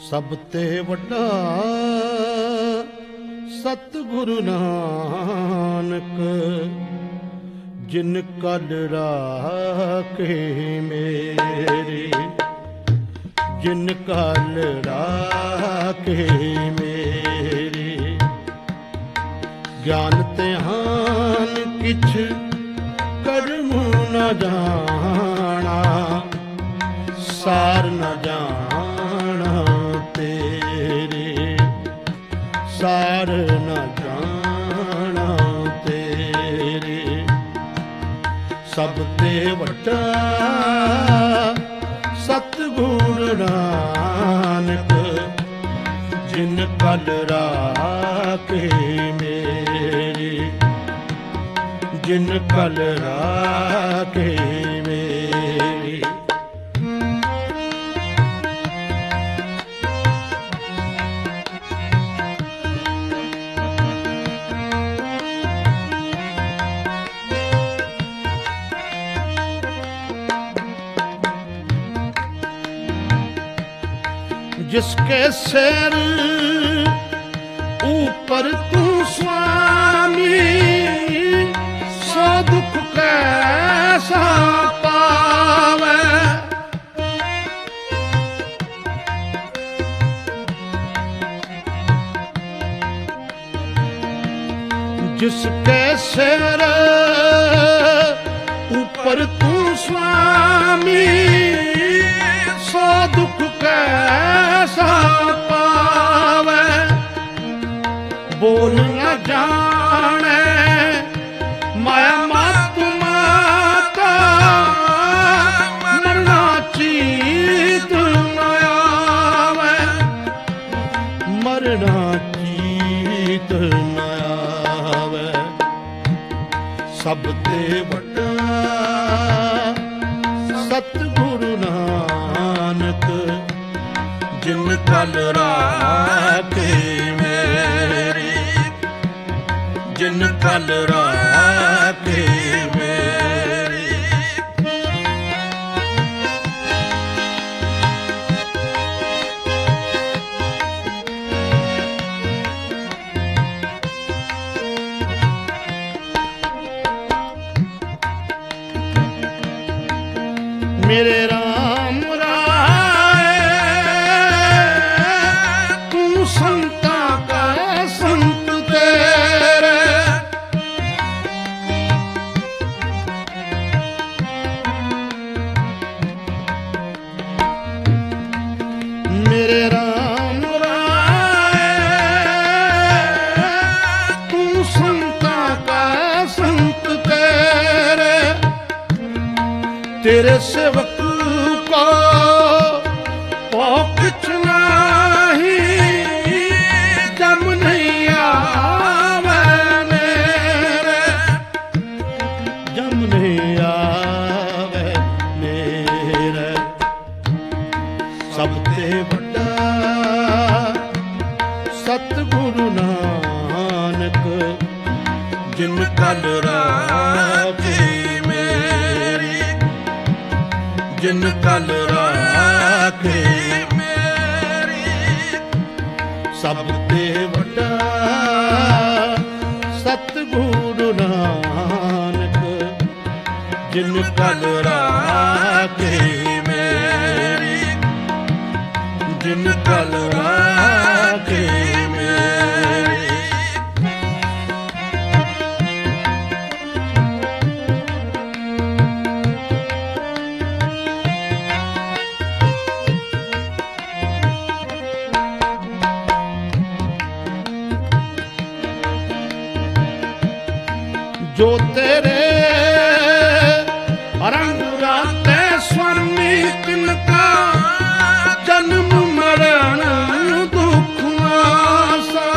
ਸਭ ਤੇ ਵੱਡਾ ਸਤਿਗੁਰੂ ਨਾਨਕ, ਜਿਨ ਕਲ ਰਾਖੇ ਮੇਰੇ, ਜਿਨ ਕਲ ਰਾਖੇ ਮੇਰੇ। ਗਿਆਨ ਧਿਆਨ ਕਿਛ ਕਰਮ ਨ ਜਾਣਾ, ਸਾਰ ਨ ਜਾਣਾ ਤੇਰੇ, ਸਾਰ ਨ ਜਾਣਾ ਤੇਰੇ। ਸਭ ਤੇ ਵੱਡਾ ਸਤਿਗੁਰੂ ਨਾਨਕ, ਜਿਨ ਕਲ ਰਾਖੇ ਮੇਰੀ, ਜਿਨ ਕਲ ਰਾਖੇ ਮੇਰੀ। जिसके सिर ऊपर तू स्वामी, सो दुख कैसा पावे। जिसके सिर ऊपर तू स्वामी, सो दुख कैसा पावे। बोल न जाने माया मत माता, मरना चीत न आवे, मरना चीत न आवे। सब ते वड्डा सतगुरु नानक, जिन कल राखे मेरी, जिन कल राखे मेरी। मेरे राम राय, तू संता का संत तेरे। मेरे राम राय, तू संता का संत तेरे। तेरे सेवक को कुछ नहीं, जम नहीं आवे मेरे, जम नहीं आवे मेरे। सब ते वड्डा सतगुरु नानक, जिन कल राखे मेरी, जिन कल राखे मेरी। सब ते वड्डा सतगुरु नानक, जिन कल राखे मेरी, जिन कल राखे मेरी। जो तेरे रंग राते स्वामी, तिनका जन्म मरण दुख आसा।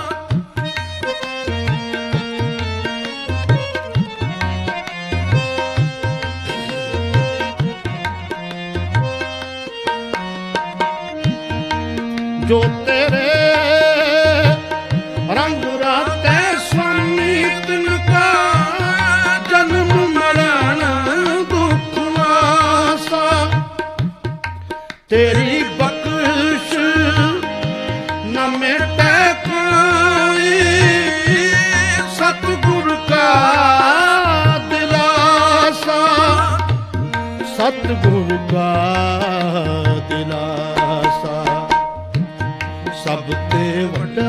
जो तेरे रंग राते स्वामी, तिनका जन्म मरण दुख आसा। तेरी बख्श ਸਤਿਗੁਰੂ ਕਾ ਦਿਲਾਸਾ ਸਭ ਤੇ ਵੱਡਾ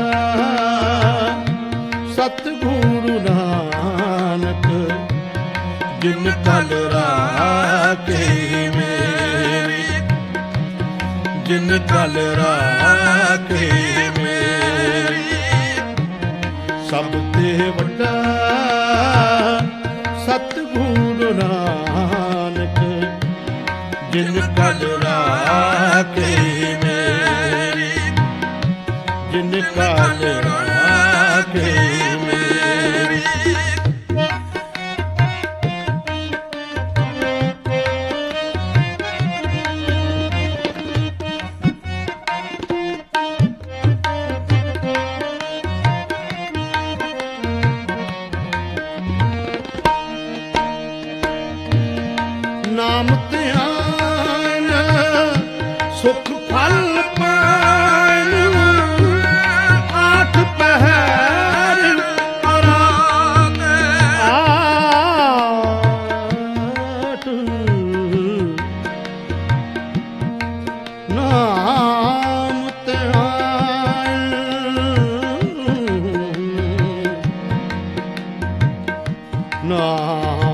ਸਤਿਗੁਰੂ ਨਾਨਕ ਜਿਨ ਕਲ ਰਾਖੇ ਮੇਰੀ ਜਿਨ ਕਲ ਰਾਖੇ ਮੇਰੀ ਸਭ ਤੇ ਵੱਡਾ ਸਤਿਗੁਰੂ ਨਾਨਕ ਜਿਨ ਕਲ ਰਾਖੇ ਮੇਰੀ ਜਿਨ ਕਲ ਰਾਖੇ ਮੇਰੀ ਨਾਮ ਧਿਆਨ ਸੁਖ ਫਲ ਪਾਇਨ ਆਠ ਪਹਿਰ ਆਰਾਧ ਆਠ ਨਾਮ ਧਿਆਨ ਨਾਮ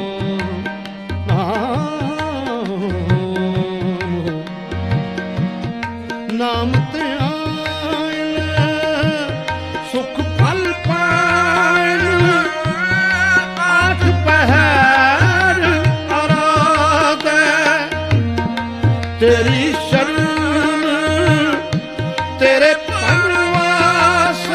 ਨਾਮ ਧਿਆਨ ਸੁਖ ਫਲ ਪਾਇਨ ਆਠ ਪਹਿਰ ਆਰਾਧ ਤੇਰੀ ਸ਼ਰਨ ਤੇਰੇ ਪਰਵਾਸ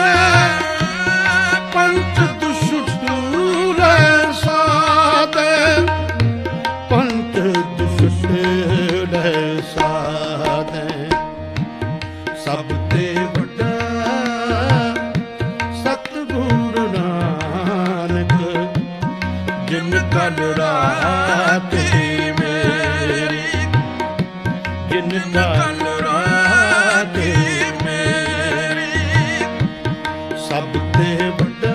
ਪੰਚ ਦੁਸ਼ਟੂਰ ਸਾਧ ਪੰਚ ਦੁਸ਼ਟੂਰ ਸਾਧ ਸਭ ਤੇ ਵੱਡਾ ਸਤਿਗੁਰੂ ਨਾਨਕ ਜਿਨ ਕਲ ਰਾਖੇ ਮੇਰੀ ਜਿਨ ਕਲ ਰਾਖੇ ਮੇਰੀ ਸਭ ਤੇ ਵੱਡਾ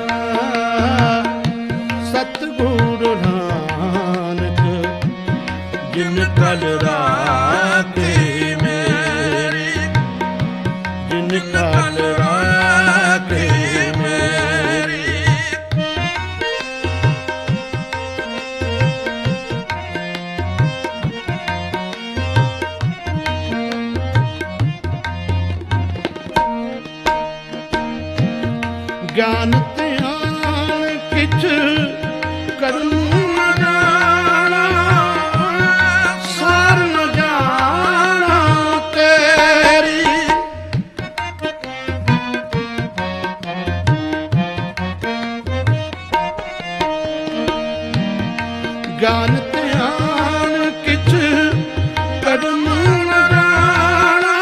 ਸਤਿਗੁਰੂ ਨਾਨਕ ਜਿਨ ਕਲ ਰਾਖੇ ਮੇਰੀ ਜਿਨ ਕਲ ਰਾਖੇ ਮੇਰੀ ਗਿਆਨ ਧਿਆਨ ਕਿਛ ਕਰਮ ਨ ਜਾਣਾ ਸਾਰ ਨ ਜਾਣਾ ਤੇਰੀ ਗਿਆਨ ਧਿਆਨ ਕਿਛ ਕਰਮ ਨ ਜਾਣਾ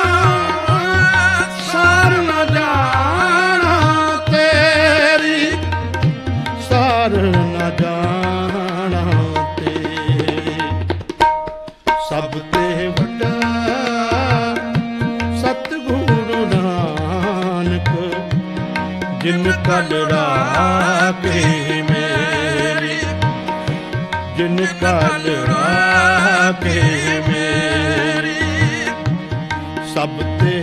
ਸਾਰ ਨ ਜਾਣਾ ਤੇਰੀ ਸਾਰ ਨ ਜਾਣਾ ਤੇਰੀ ਸਭ ਤੇ ਵੱਡਾ ਸਤਿਗੁਰੂ ਨਾਨਕ ਜਿਨ ਕਲ ਰਾਖੇ ਮੇਰੀ ਜਿਨ ਕਲ ਰਾਖੇ ਮੇਰੀ ਸਭ ਤੇ